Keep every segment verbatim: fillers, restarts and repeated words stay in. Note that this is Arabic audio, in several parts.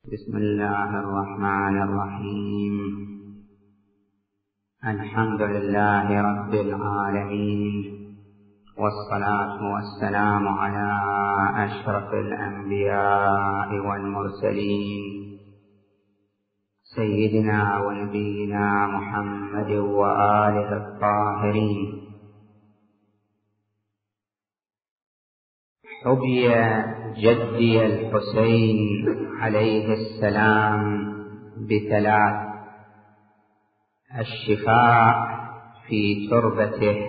بسم الله الرحمن الرحيم. الحمد لله رب العالمين، والصلاة والسلام على أشرف الأنبياء والمرسلين سيدنا ونبينا محمد وآله الطاهرين. حبي جدي الحسين عليه السلام بثلاث: الشفاء في تربته،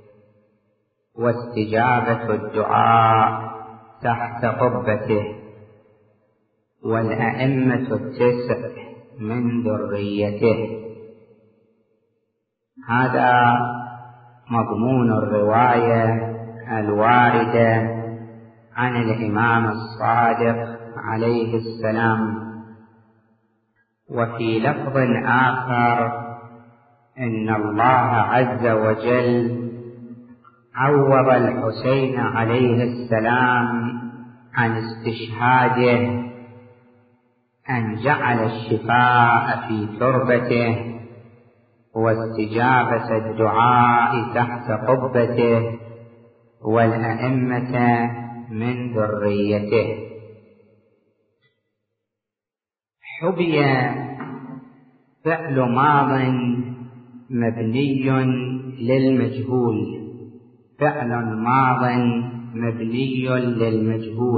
واستجابة الدعاء تحت قبته، والأئمة التسع من ذريته. هذا مضمون الرواية الواردة عن الإمام الصادق عليه السلام. وفي لفظ آخر: إن الله عز وجل عوض الحسين عليه السلام عن استشهاده أن جعل الشفاء في تربته، واستجابة الدعاء تحت قبته، والأئمة من ذريته. حبي فعل ماض مبني للمجهول، فعل ماض مبني للمجهول،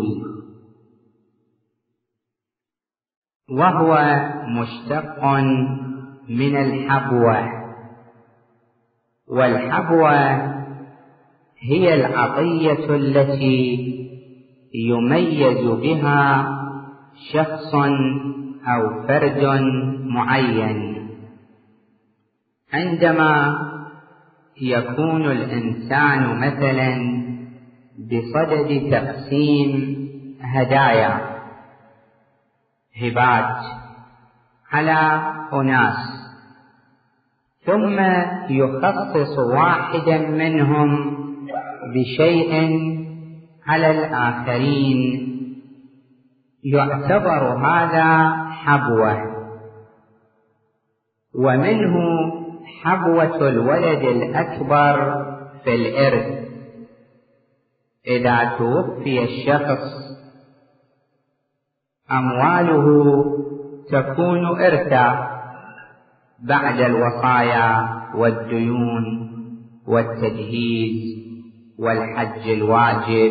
وهو مشتق من الحبوة. والحبوة هي العطية التي يميز بها شخص أو فرد معين. عندما يكون الإنسان مثلا بصدد تقسيم هدايا، هبات على أناس، ثم يخصص واحدا منهم بشيء على الآخرين، يعتبر هذا حبوة. ومنه حبوة الولد الأكبر في الإرث. إذا توفي الشخص أمواله تكون إرثا بعد الوصايا والديون والتجهيز والحج الواجب،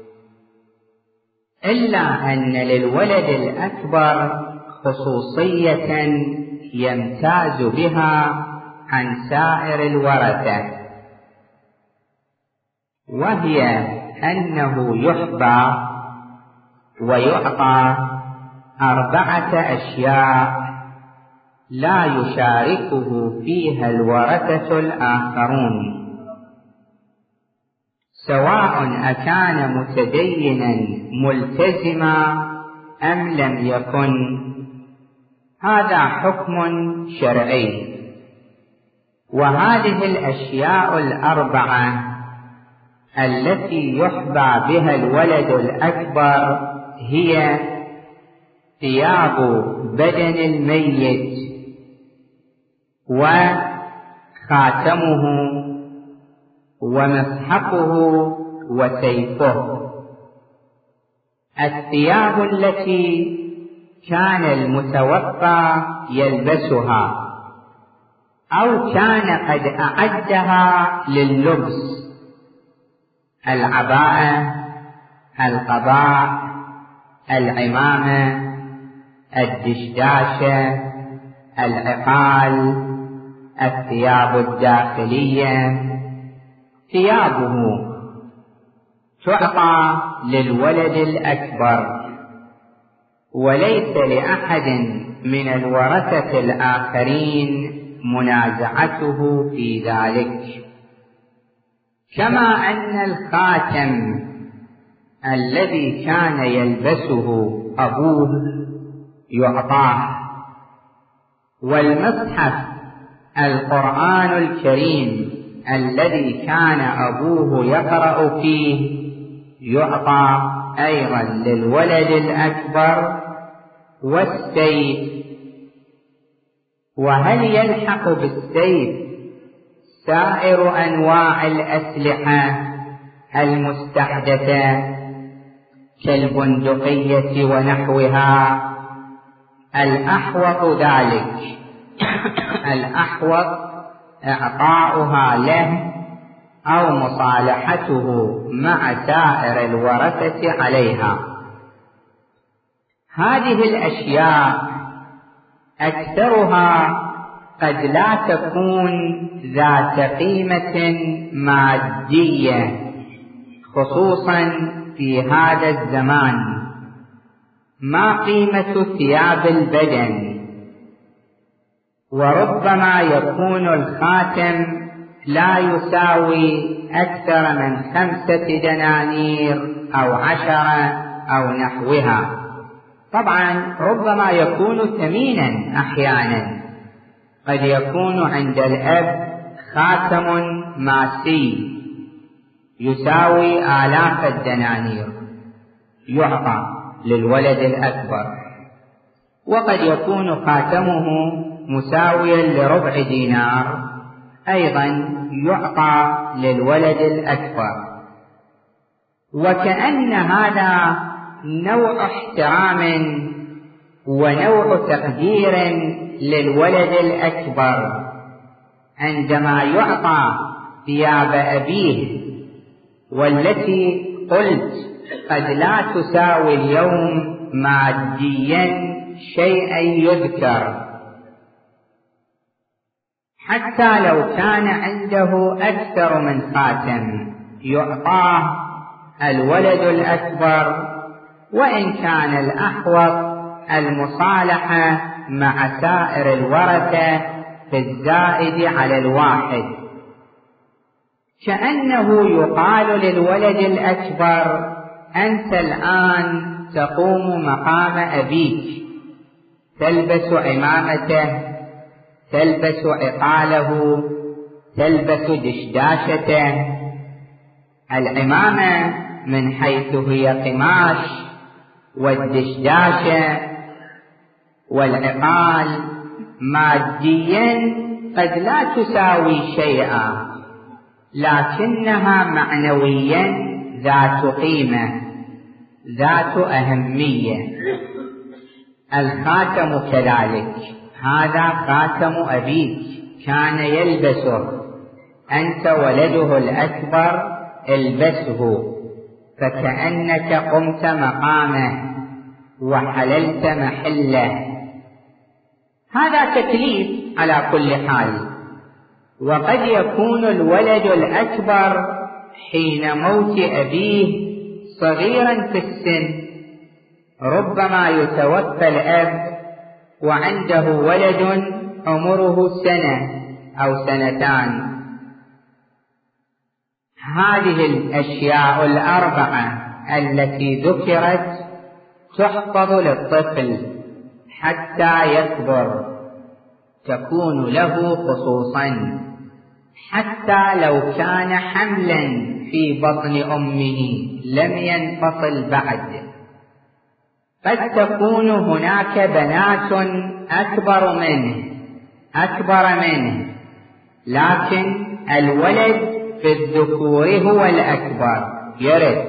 إلا أن للولد الأكبر خصوصية يمتاز بها عن سائر الورثة، وهي أنه يحبى ويعطى أربعة أشياء لا يشاركه فيها الورثة الآخرون، سواء أكان متدينا ملتزما أم لم يكن. هذا حكم شرعي. وهذه الأشياء الأربعة التي يحبى بها الولد الأكبر هي: ثياب بدن الميت، وخاتمه، ومصحفه، وسيفه. الثياب التي كان المتوفى يلبسها أو كان قد أعدها لللبس: العباءة، القباء، العمامة، الدشداشة، العقال، الثياب الداخلية. ثيابه تعطى للولد الأكبر، وليس لأحد من الورثة الآخرين منازعته في ذلك. كما أن الخاتم الذي كان يلبسه أبوه يعطاه، والمصحف القرآن الكريم الذي كان أبوه يقرأ فيه يعطى أيضا للولد الأكبر، والسيف. وهل يلحق بالسيف سائر أنواع الأسلحة المستحدثة كالبندقية ونحوها؟ الأحوط ذلك، الأحوط إعطاؤها له أو مصالحته مع سائر الورثة عليها. هذه الأشياء أكثرها قد لا تكون ذات قيمة مادية، خصوصا في هذا الزمان. ما قيمة ثياب البدن؟ وربما يكون الخاتم لا يساوي أكثر من خمسة دنانير أو عشرة أو نحوها. طبعا ربما يكون ثمينا أحيانا، قد يكون عند الأب خاتم ماسي يساوي آلاف الدنانير يعطى للولد الأكبر، وقد يكون خاتمه مساويا لربع دينار أيضا يعطى للولد الأكبر. وكأن هذا نوع احترام ونوع تقدير للولد الأكبر عندما يعطى ثياب أبيه، والتي قلت قد لا تساوي اليوم ماديا شيئا يذكر. حتى لو كان عنده أكثر من خاتم يعطاه الولد الأكبر، وإن كان الأحوط المصالحة مع سائر الورثة في الزائد على الواحد. كأنه يقال للولد الأكبر: أنت الآن تقوم مقام أبيك، تلبس عمامته، تلبس عقاله، تلبس دشداشته. العمامة من حيث هي قماش، والدشداشة والعقال ماديا قد لا تساوي شيئا، لكنها معنويا ذات قيمة، ذات أهمية. الخاتم كذلك، هذا خاتم أبيك كان يلبسه، أنت ولده الأكبر البسه، فكأنك قمت مقامه وحللت محله. هذا تكليف على كل حال. وقد يكون الولد الأكبر حين موت أبيه صغيرا في السن، ربما يتوفى الأب وعنده ولد عمره سنة أو سنتان. هذه الأشياء الأربعة التي ذكرت تحفظ للطفل حتى يكبر، تكون له خصوصا، حتى لو كان حملا في بطن أمه لم ينفصل بعد. قد تكون هناك بنات أكبر منه أكبر منه لكن الولد في الذكور هو الأكبر يرث.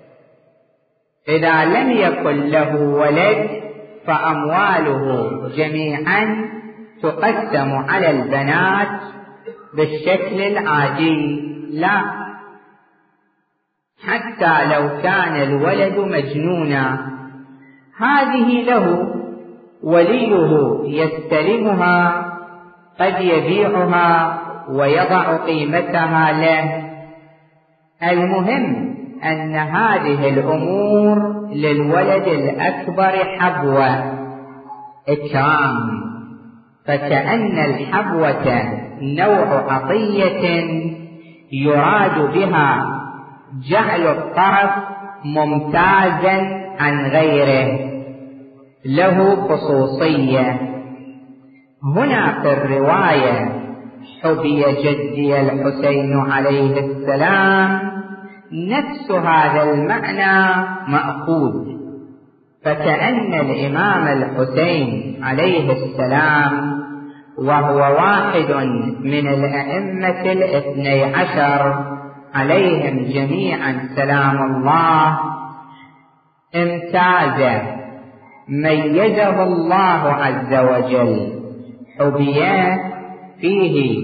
إذا لم يكن له ولد فأمواله جميعا تقسم على البنات بالشكل العادي، لا، حتى لو كان الولد مجنونا هذه له وليه يستلمها، قد يبيعها ويضع قيمتها له. المهم أن هذه الأمور للولد الأكبر حبوة إكرام، فكأن الحبوة نوع عطية يراد بها جعل الطرف ممتازا عن غيره، له خصوصية. هنا في الرواية: حبي جدي الحسين عليه السلام، نفس هذا المعنى مأخوذ، فكأن الإمام الحسين عليه السلام وهو واحد من الأئمة الاثني عشر عليهم جميعا سلام الله امتاز، ميزه الله عز وجل، حبي فيه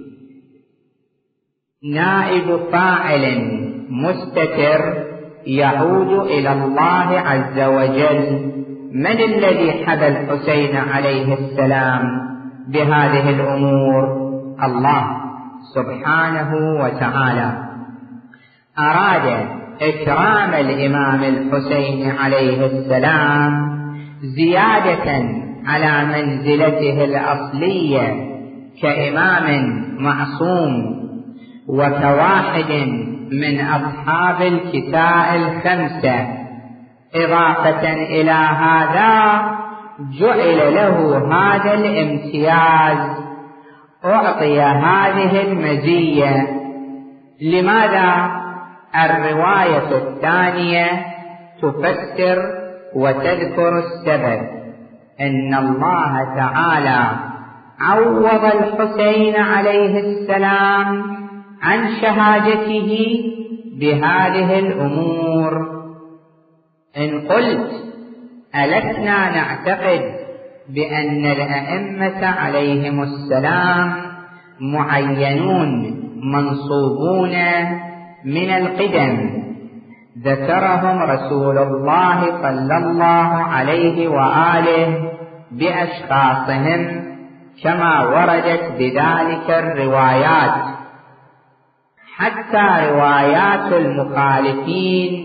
نائب فاعل مستتر يعود إلى الله عز وجل. من الذي حبى الحسين عليه السلام بهذه الأمور؟ الله سبحانه وتعالى أراد إكرام الإمام الحسين عليه السلام زيادة على منزلته الأصلية كإمام معصوم وكواحد من أصحاب الكساء الخمسة. إضافة إلى هذا جعل له هذا الامتياز، أعطي هذه المزية. لماذا؟ الرواية الثانية تفسر وتذكر السبب. إن الله تعالى عوض الحسين عليه السلام عن شهادته بهذه الأمور. إن قلت ألسنا نعتقد بأن الأئمة عليهم السلام معينون منصوبون من القدم، ذكرهم رسول الله صلى الله عليه وآله بأشخاصهم كما وردت بذلك الروايات، حتى روايات المخالفين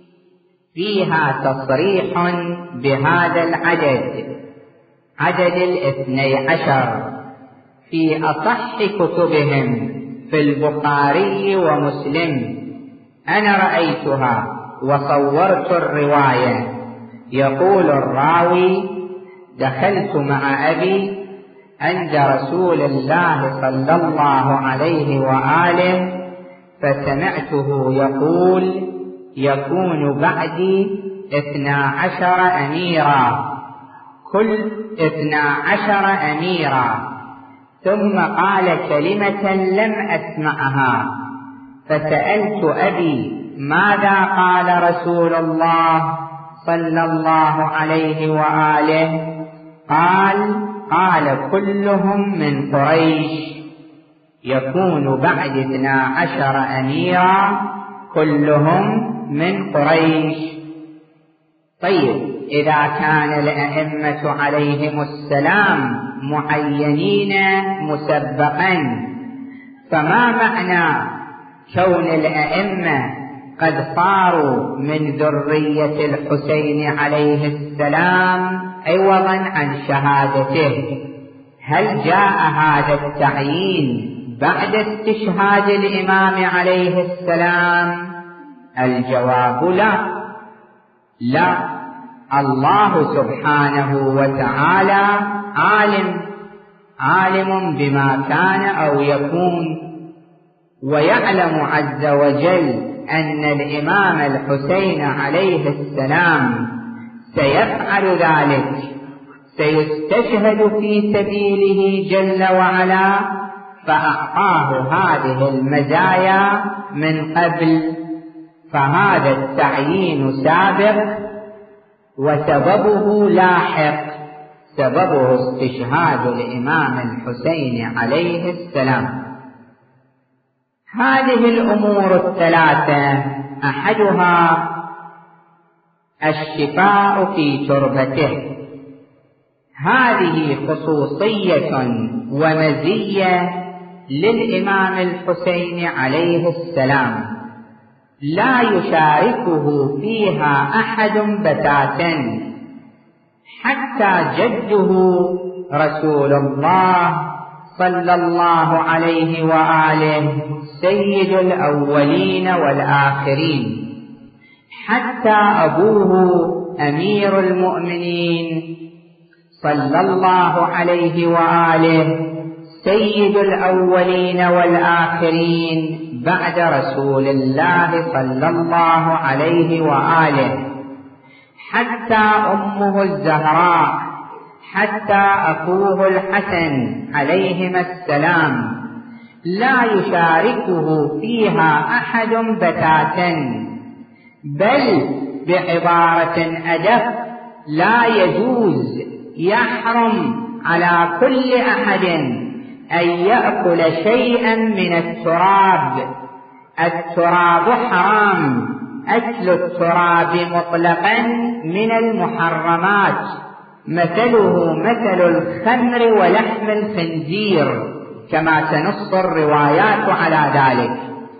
فيها تصريح بهذا العدد، عدد الاثني عشر، في أصح كتبهم في البخاري ومسلم. أنا رأيتها وصورت الرواية. يقول الراوي: دخلت مع أبي عند رسول الله صلى الله عليه وآله فسمعته يقول: يكون بعدي اثنا عشر أميرا، كل اثنا عشر أميرا. ثم قال كلمة لم أسمعها، فسألت أبي: ماذا قال رسول الله صلى الله عليه وآله؟ قال: قال كلهم من قريش، يكون بعد اثنا عشر أميرا كلهم من قريش. طيب، إذا كان الأئمة عليهم السلام معينين مسبقا، فما معنى كون الأئمة قد صاروا من ذرية الحسين عليه السلام عوضا عن شهادته؟ هل جاء هذا التعيين بعد استشهاد الإمام عليه السلام؟ الجواب لا، لا. الله سبحانه وتعالى عالم، عالم بما كان أو يكون، ويعلم عز وجل أن الإمام الحسين عليه السلام سيفعل ذلك، سيستشهد في سبيله جل وعلا، فأعطاه هذه المزايا من قبل. فهذا التعيين سابق وسببه لاحق، سببه استشهاد الإمام الحسين عليه السلام. هذه الأمور الثلاثة أحدها الشفاء في تربته. هذه خصوصية ومزية للإمام الحسين عليه السلام لا يشاركه فيها أحد بتاتا، حتى جده رسول الله صلى الله عليه وآله سيد الأولين والآخرين، حتى أبوه أمير المؤمنين صلى الله عليه وآله سيد الأولين والآخرين بعد رسول الله صلى الله عليه وآله، حتى أمه الزهراء، حتى أخوه الحسن عليهما السلام لا يشاركه فيها أحد بتاتا، بل بعبارة أدق لا يجوز، يحرم على كل أحد أن يأكل شيئا من التراب. التراب حرام، أكل التراب مطلقا من المحرمات، مثله مثل الخمر ولحم الخنزير كما تنص الروايات على ذلك.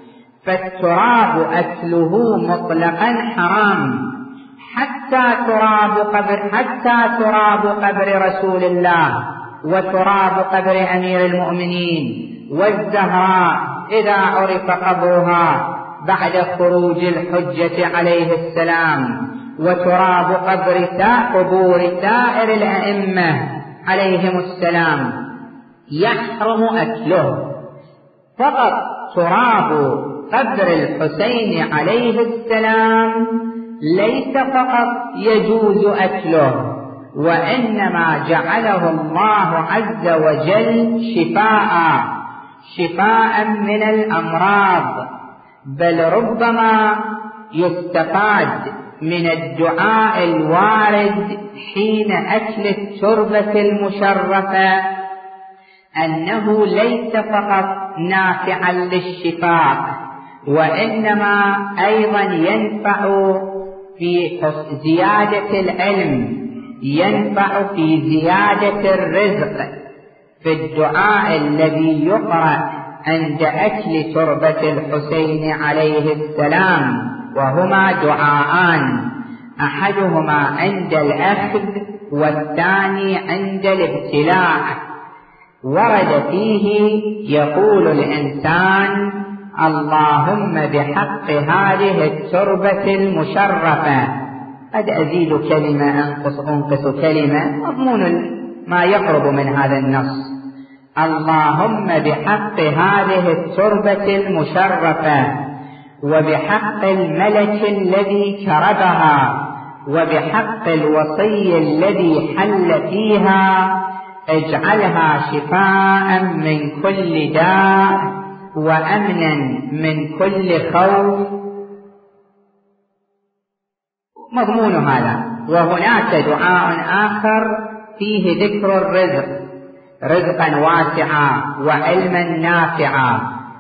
فالتراب أكله مطلقا حرام، حتى تراب قبر حتى تراب قبر رسول الله، وتراب قبر أمير المؤمنين، والزهراء إذا عرف قبرها بعد خروج الحجة عليه السلام، وتراب قبر قبور سائر الأئمة عليهم السلام يحرم أكله. فقط تراب قبر الحسين عليه السلام ليس فقط يجوز أكله، وإنما جعله الله عز وجل شفاء شفاء من الأمراض، بل ربما يستفاد من الدعاء الوارد حين أكل التربة المشرفة أنه ليس فقط نافعا للشفاء، وإنما أيضا ينفع في زيادة العلم، ينفع في زيادة الرزق. في الدعاء الذي يقرأ عند أكل تربة الحسين عليه السلام، وهما دعاءان، أحدهما عند الأخذ والثاني عند الابتلاع، ورد فيه يقول الإنسان: اللهم بحق هذه التربة المشرفة، قد أزيد كلمة أنقص أنقص كلمة، مضمون ما يقرب من هذا النص. اللهم بحق هذه التربة المشرفة، وبحق الملك الذي كربها، وبحق الوصي الذي حل فيها، اجعلها شفاء من كل داء وأمنا من كل خوف. مضمون هذا. وهناك دعاء آخر فيه ذكر الرزق، رزقا واسعا وعلما نافعا.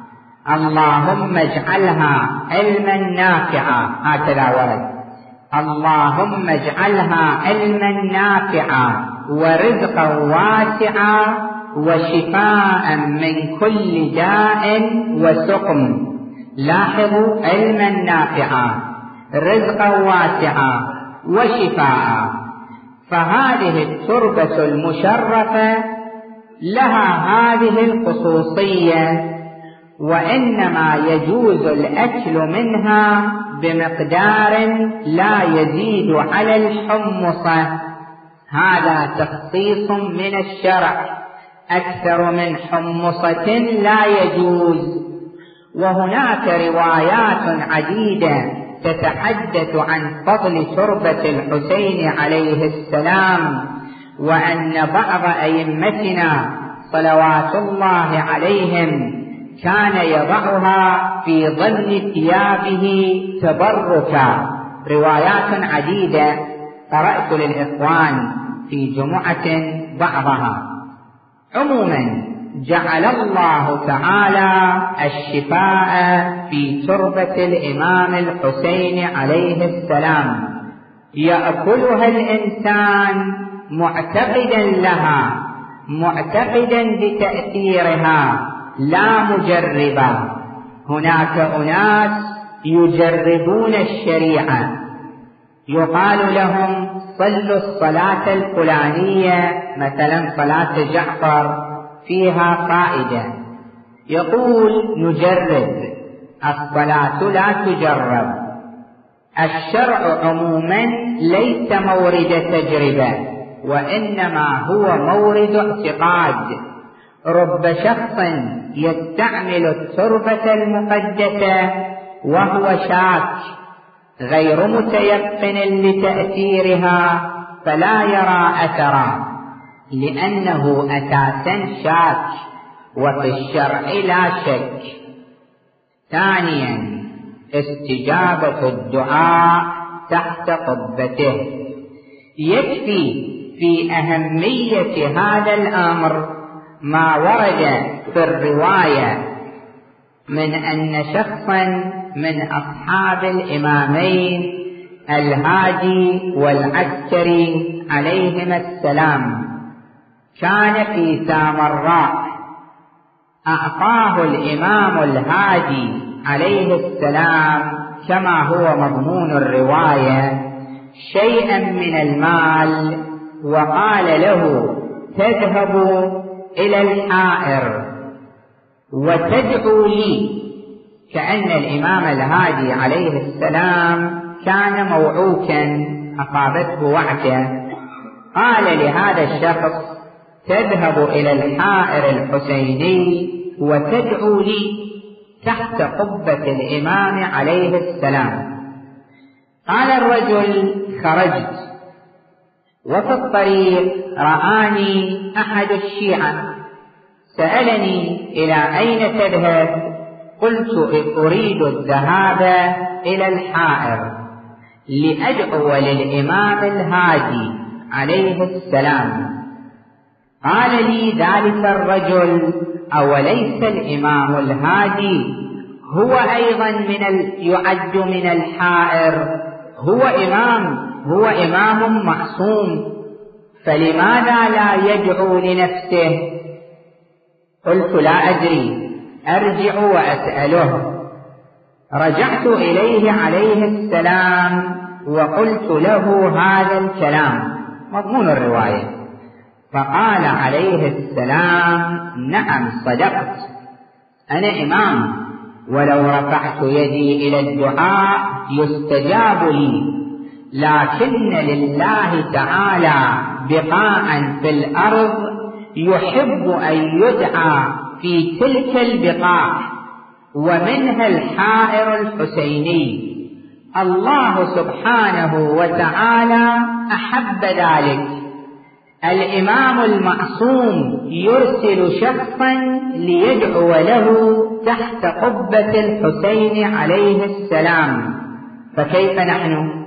اللهم اجعلها علما نافعا، هكذا ورد. اللهم اجعلها علما نافعا ورزقا واسعا وشفاء من كل داء وسقم. لاحظوا: علما نافعا، رزقا واسعا، وشفاء. فهذه التربة المشرفة لها هذه الخصوصية، وإنما يجوز الأكل منها بمقدار لا يزيد على الحمصة. هذا تخصيص من الشرع، أكثر من حمصة لا يجوز. وهناك روايات عديدة تتحدث عن فضل تربة الحسين عليه السلام، وأن بعض أئمتنا صلوات الله عليهم كان يضعها في ضمن ثيابه تبركا. روايات عديدة قرأت للإخوان في جمعة بعضها. عموما جعل الله تعالى الشفاء في تربة الإمام الحسين عليه السلام، يأكلها الإنسان معتقدا لها، معتقدا بتأثيرها، لا مجربا. هناك أناس يجربون الشريعة، يقال لهم صلوا الصلاة الفلانية، مثلا صلاة جعفر فيها فائدة، يقول نجرب. الصلاة لا تجرب. الشرع عموما ليس مورد تجربة، وإنما هو مورد اعتقاد. رب شخص يستعمل التربة المقدسة وهو شاك، غير متيقن لتأثيرها فلا يرى أثرا، لأنه أساسا شاك، وفي الشرع لا شك. ثانيا استجابة الدعاء تحت قبته. يكفي في أهمية هذا الأمر ما ورد في الرواية من أن شخصا من أصحاب الإمامين الهادي والعسكري عليهما السلام كان في سامراء، أعطاه الإمام الهادي عليه السلام كما هو مضمون الرواية شيئا من المال، وقال له تذهب إلى الحائر وتدعو لي، كأن الإمام الهادي عليه السلام كان موعوكا أصابته وعكة. قال لهذا الشخص تذهب إلى الحائر الحسيني وتدعو لي تحت قبة الإمام عليه السلام. قال الرجل خرجت، وفي الطريق رآني أحد الشيعة سألني إلى أين تذهب؟ قلت أريد الذهاب إلى الحائر لأدعو للإمام الهادي عليه السلام. قال لي ذلك الرجل أوليس الإمام الهادي هو أيضا من ال... يعد من الحائر؟ هو إمام هو إمام معصوم، فلماذا لا يدعو لنفسه؟ قلت لا أدري، أرجع وأسأله. رجعت إليه عليه السلام وقلت له هذا الكلام مضمون الرواية، فقال عليه السلام نعم صدقت، أنا إمام، ولو رفعت يدي إلى الدعاء يستجاب لي، لكن لله تعالى بقاعا في الأرض يحب أن يدعى في تلك البقاع، ومنها الحائر الحسيني. الله سبحانه وتعالى أحب ذلك. الإمام المعصوم يرسل شخصا ليدعو له تحت قبة الحسين عليه السلام، فكيف نحن؟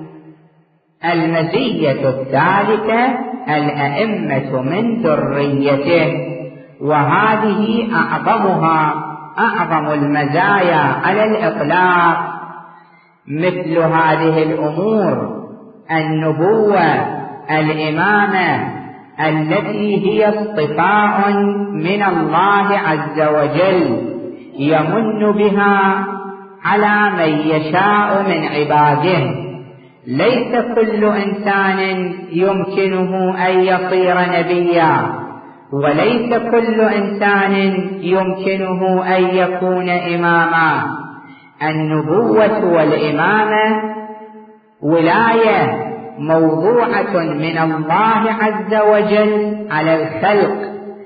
المزية الثالثة الأئمة من ذريته، وهذه أعظمها أعظم المزايا على الإطلاق. مثل هذه الأمور النبوة، الإمامة التي هي اصطفاء من الله عز وجل يمن بها على من يشاء من عباده. ليس كل إنسان يمكنه أن يصير نبيا، وليس كل إنسان يمكنه أن يكون إماما. النبوة والإمامة ولاية موضوعة من الله عز وجل على الخلق،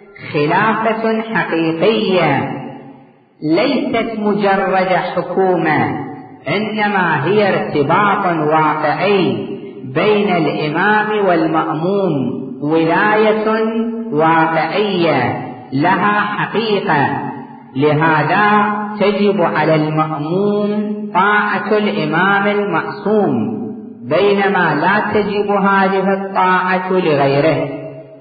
خلافة حقيقية ليست مجرد حكومة، إنما هي ارتباط واقعي بين الإمام والمأموم، ولاية واقعية لها حقيقة. لهذا تجب على المأموم طاعة الإمام المعصوم، بينما لا تجب هذه الطاعة لغيره.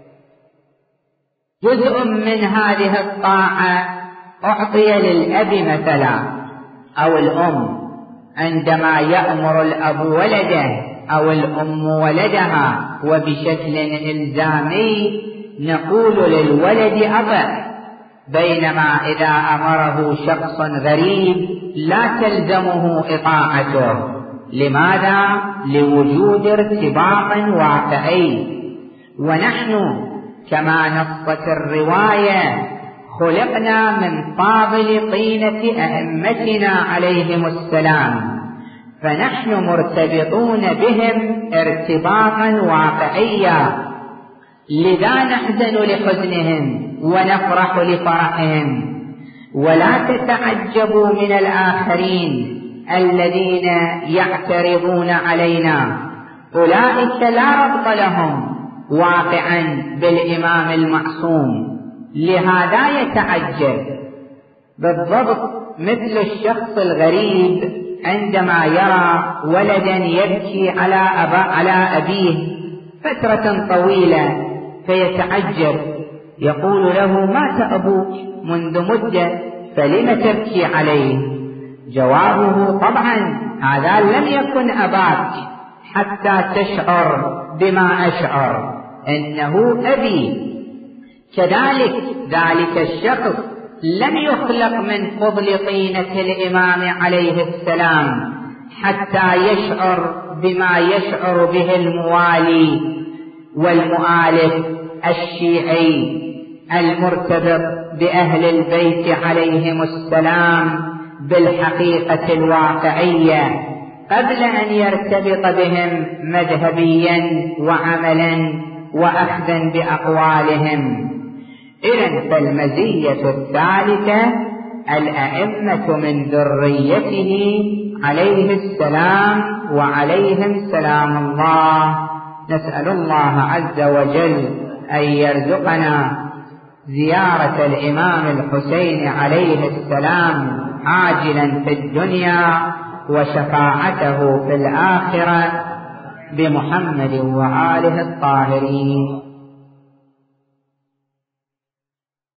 جزء من هذه الطاعة أعطي للأب مثلا أو الأم، عندما يأمر الأب ولده أو الأم ولدها وبشكل إلزامي نقول للولد أطع، بينما إذا أمره شخص غريب لا تلزمه إطاعته. لماذا؟ لوجود ارتباط واقعي. ونحن كما نصت الرواية خلقنا من فاضل طينة أئمتنا عليهم السلام، فنحن مرتبطون بهم ارتباطا واقعيا، لذا نحزن لحزنهم ونفرح لفرحهم. ولا تتعجبوا من الآخرين الذين يعترضون علينا أولئك لا ربط لهم واقعا بالإمام المعصوم، لهذا يتعجب بالضبط مثل الشخص الغريب عندما يرى ولدا يبكي على, أبا على أبيه فترة طويلة فيتعجب، يقول له: مات أبوك منذ مدة فلم تبكي عليه؟ جوابه: طبعا هذا لم يكن أباك حتى تشعر بما أشعر، إنه أبي. كذلك ذلك الشخص لم يخلق من فضل طينة الإمام عليه السلام حتى يشعر بما يشعر به الموالي والمؤالف الشيعي المرتبط بأهل البيت عليهم السلام بالحقيقة الواقعية قبل أن يرتبط بهم مذهبيا وعملا وأخذا بأقوالهم. إذن فالمزية الثالثة الأئمة من ذريته عليه السلام وعليهم سلام الله. نسأل الله عز وجل أن يرزقنا زيارة الإمام الحسين عليه السلام عاجلا في الدنيا وشفاعته في الآخرة بمحمد وآله الطاهرين.